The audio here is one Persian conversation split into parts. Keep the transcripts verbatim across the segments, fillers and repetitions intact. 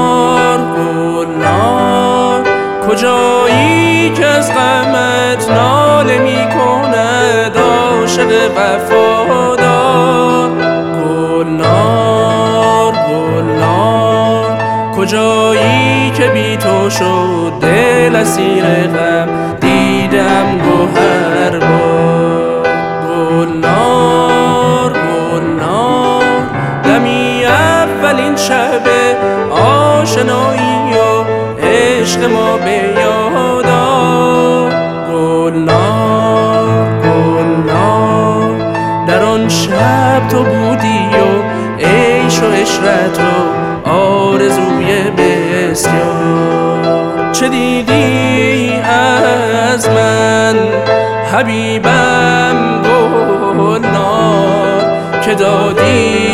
گلنار گلنار کجایی که از غمت ناله می کند عاشق وفادار؟ گلنار گلنار کجایی که بی تو شد دل اسیر غم دیدم گوهر بار؟ گلنار گلنار دمی اولین شب آشنایی و عشق ما به یاد آر. گلنار گلنار در آن شب تو بودی و عیش و عشرت و آرزوی بسیار. چه دیدی از من حبیبم گلنار که دادی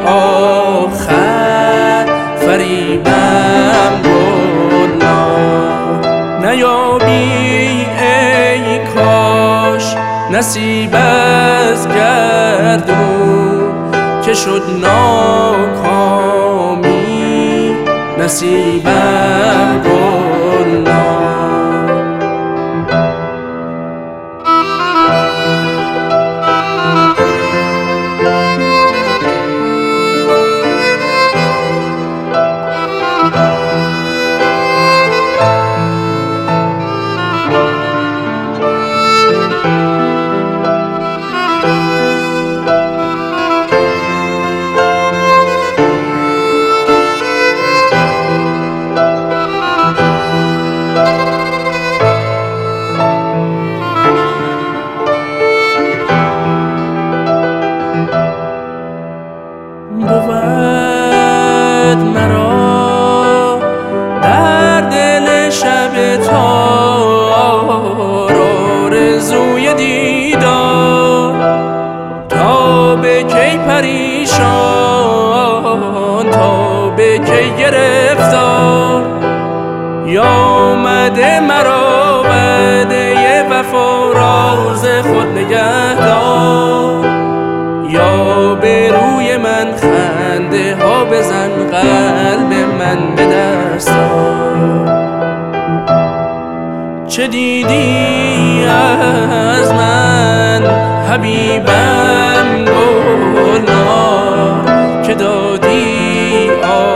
آخر فریبم گلنار؟ نیابی ای کاش نصیب از گردون که شد ناکامی نصیبم گلنار. بود مرا در دل شب تار آرزوی دیدار، تا به کی پریشان تا به کی گرفتار؟ یا آمده مرا وعده وفا راز خود نگهدار، یا به روی من خنده ها بزن قلب من به دست آر. چه دیدی از من حبیبم گلنار که دادی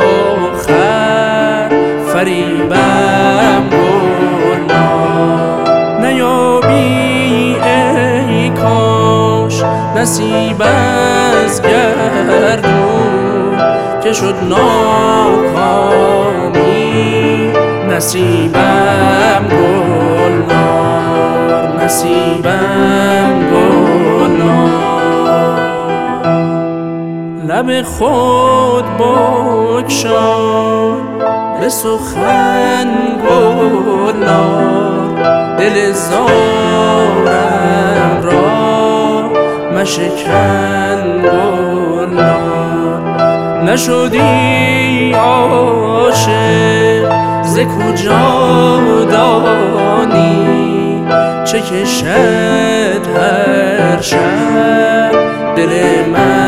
آخر فریبم گلنار؟ نیابی ای کاش نصیب از گردون که شد ناکامی نصیبم گلنار نصیبم گلنار. لب خود بگشای به سخن گلنار، دل زارم را مشکن گلنار. نشدی عاشق ز کجا دانی، چه کشد هر شب دل من